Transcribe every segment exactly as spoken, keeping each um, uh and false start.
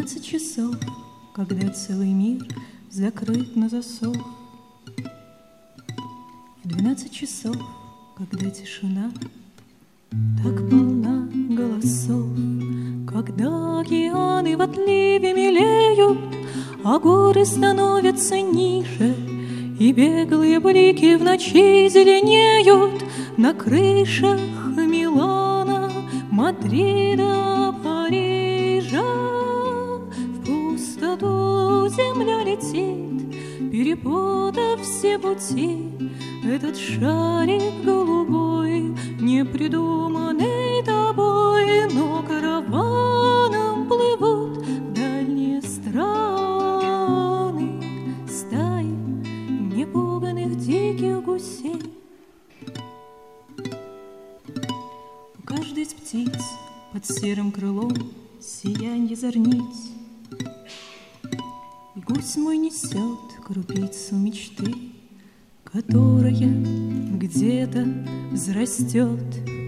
Двенадцать часов, когда целый мир закрыт на засов. В двенадцать часов, когда тишина так полна голосов, когда океаны в отливе мелеют, а горы становятся ниже, и беглые блики в ночи зеленеют на крышах Милана, Мадрида, Парижа. В пустоту земля летит, перепутав все пути. Этот шарик голубой, не придуманный тобой, но караваном плывут в дальние страны стаи непуганных диких гусей. У каждой из птиц под серым крылом сиянье зорниц, и гусь мой несет крупицу мечты, которая где-то взрастет.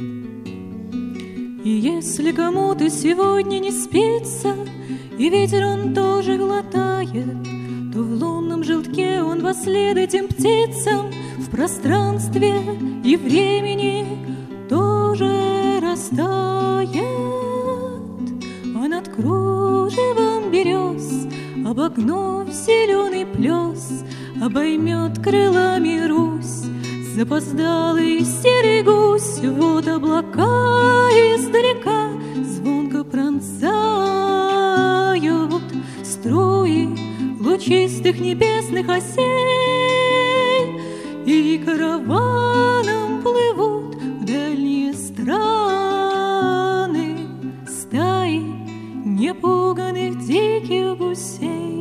И если кому-то сегодня не спится, и ветер он тоже глотает, то в лунном желтке он во след этим птицам в пространстве и времени тоже растает. А над кружевом берез, обогнув зеленый плес, обоймет крылами Русь запоздалый серый гусь. Вот облака издалека звонко пронзают струи лучистых небесных осей, и караваном плывут в дальние страны стаи непуганных диких гусей.